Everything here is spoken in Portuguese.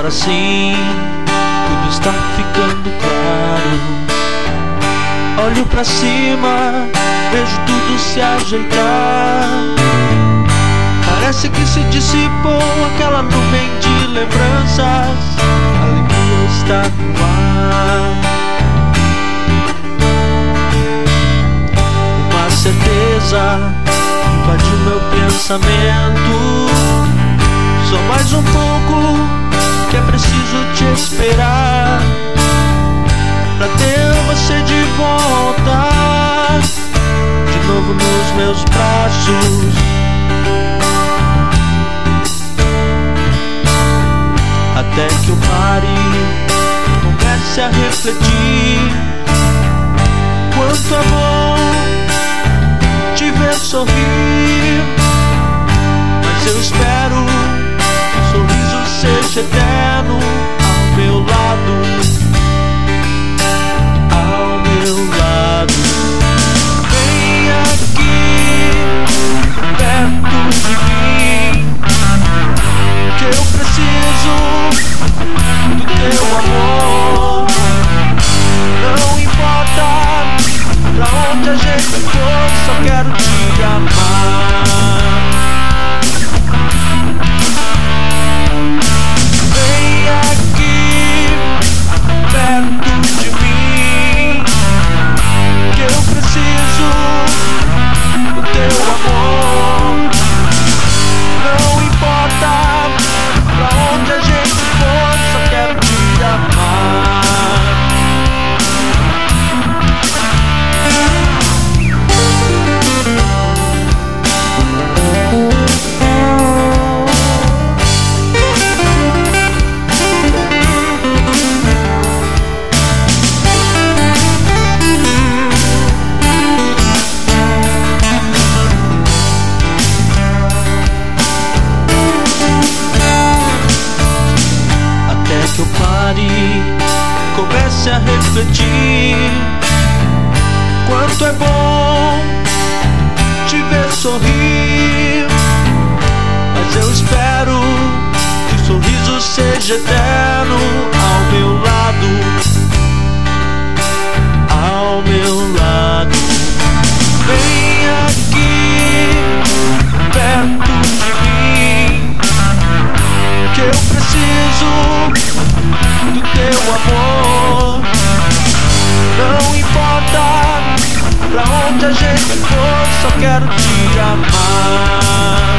Agora sim, tudo está ficando claro. Olho pra cima, vejo tudo se ajeitar. Parece que se dissipou aquela nuvem de lembranças. A alegria está no ar. Uma certeza invadiu meu pensamento. Só mais um pouco que é preciso te esperar pra ter você de volta, de novo nos meus braços. Até que eu pare, comece a refletir. Quanto é bom te ver sorrir. Mas eu espero que o sorriso seja eterno ao meu lado. Ao meu lado. Vem aqui, perto de mim, que eu preciso do teu amor. Não importa pra onde a gente for, só quero te amar. Vem aqui, perto de mim, que eu preciso do teu amor. Não importa pra onde a gente for, só quero te amar. Que eu pare, comece a refletir. Quanto é bom te ver sorrir. Mas eu espero que o sorriso seja eterno ao meu lado. Ao meu lado. Vem aqui, perto de mim, que eu preciso do teu amor. Não importa pra onde a gente for, só quero te amar.